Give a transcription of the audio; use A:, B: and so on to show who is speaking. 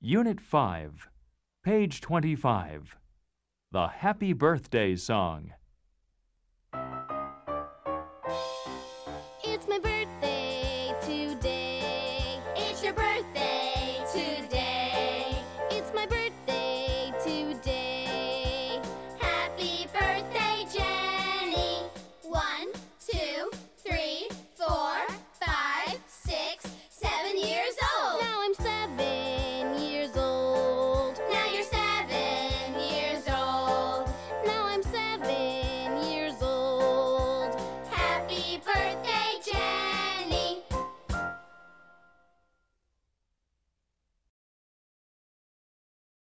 A: Unit 5, page 25. The Happy Birthday Song.